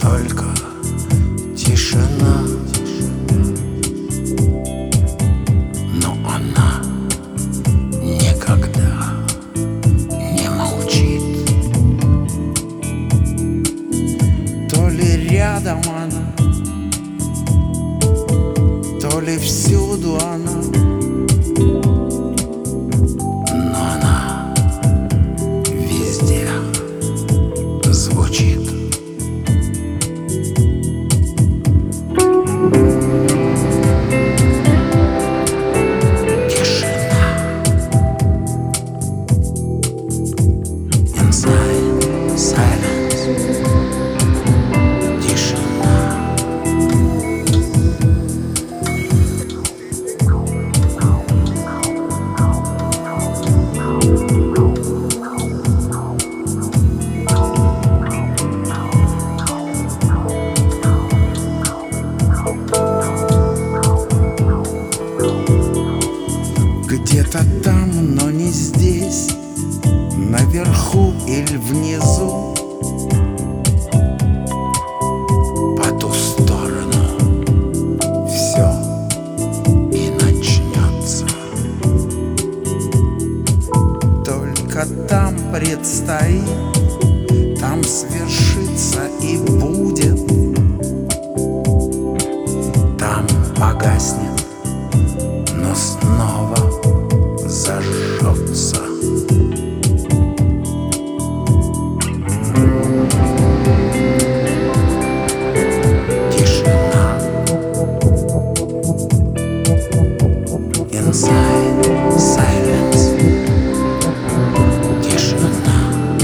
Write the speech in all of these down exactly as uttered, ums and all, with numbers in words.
только тишина, но она никогда не молчит. То ли рядом она, то ли всюду она, но она везде звучит. Тишина. Inside silence. Тишина. Где-то там, но не здесь, наверху или внизу, по ту сторону все и начнется. Только там предстоит, там свершится и будет, там погаснет, но снова зажжется. Тишина. Inside silence. Тишина.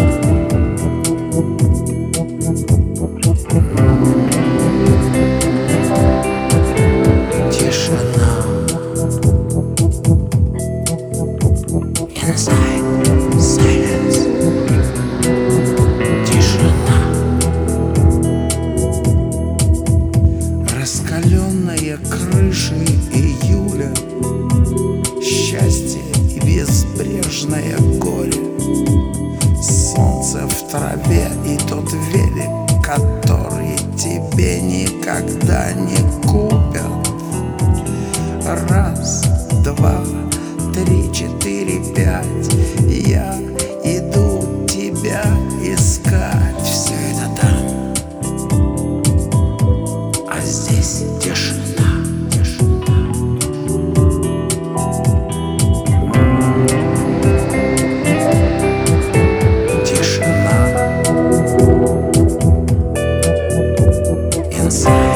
Тишина. Inside silence. Тишина. Раскаленная крыша июля, счастье и безбрежное горе, солнце в траве и тот велик, который тебе никогда не купят. Раз, два, три, четыре, пять. Я иду тебя искать. Все это там, а здесь тишина. Тишина. Inside.